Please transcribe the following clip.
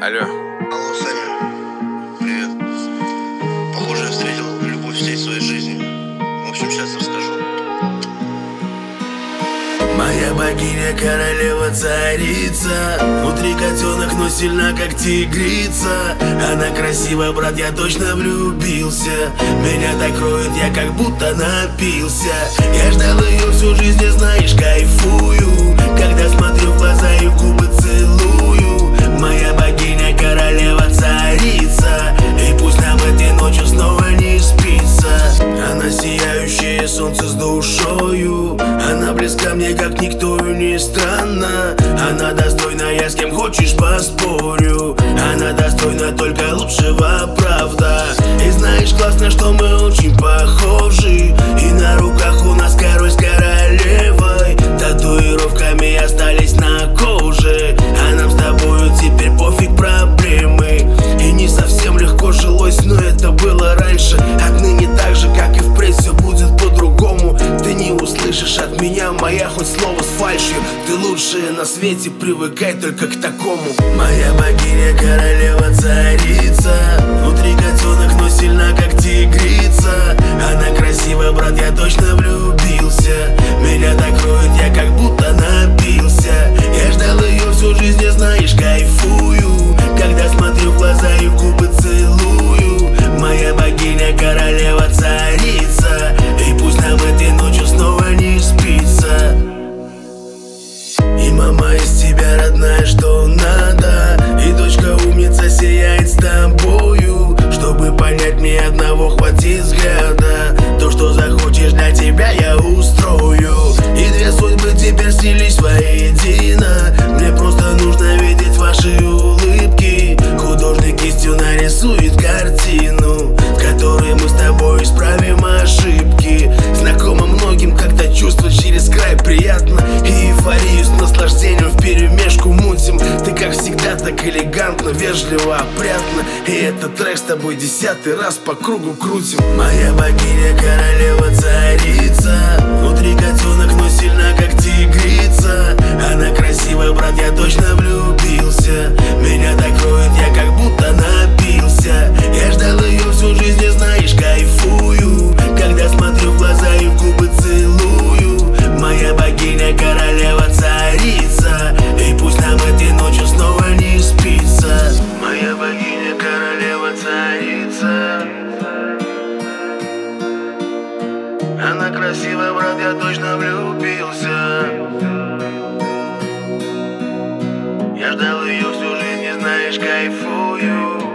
Алло. Алло, Саня. Привет. Похоже, я встретил любовь всей своей жизни. В общем, сейчас расскажу. Моя богиня, королева, царица. Внутри котенок, но сильна, как тигрица. Она красива, брат, я точно влюбился. Меня так кроет, я как будто напился. Я ждал ее всю жизнь, и знаешь, кайфую, когда смотрю в глаза и в губы целую. Моя богиня, королева, царица. И пусть нам этой ночью снова не спится. Она сияющее солнце с душою. Она близка мне, как никто, и не странно. Она достойна, я с кем хочешь поспорю. Она достойна только лучшего, правда. И знаешь, классно, что мы очень похожи. И на руках у нас король с королевой. Татуировками остались на коже. А нам с тобою теперь пофиг проблемы. И не совсем легко жилось, но это было раньше. Отныне так же, как и впредь, все будет по-другому. Ты не услышишь от меня моя хоть слово с фальшью. Ты лучшая на свете, привыкай только к такому. Моя богиня, королева, царица. Внутри котенок, но сильна, как тигрица. Она красива, брат, я точно влюбился. Меня так кроет, я как будто напился. Я ждал ее всю жизнь, и знаешь, кайфую, когда смотрю в глаза и в губы целую. Моя богиня, королева, царица. И пусть нам этой ночью снова не спится. И мама из тебя родная, что надо. И дочка умница сияет с тобою. Чтобы понять, мне одного хватит взгляда. То, что захочешь, для тебя я устрою. И две судьбы теперь слились воедино. Мне просто нужно видеть ваши улыбки. Художник кистью нарисует картину, в которой мы с тобой исправим ошибки. Знакомо многим, когда чувство через край приятно. И эйфорию с наслаждением вперемешку мутим. Ты как всегда так элегантно, вежливо, опрятно. И этот трек с тобой 10-й раз по кругу крутим. Моя богиня, королева, царица. Внутри котенок, но сильна, как тигрица. Она красива, брат, я точно влюбился. Меня так кроет, я как будто напился. Я ждал ее всю жизнь, и знаешь, кайфую, когда смотрю в глаза и в губы целую. Моя богиня, королева, царица. И пусть нам этой ночью снова не спится. Моя богиня, королева, царица. Она красива, брат, я точно влюбился. Я ждал ее всю жизнь, и знаешь, кайфую,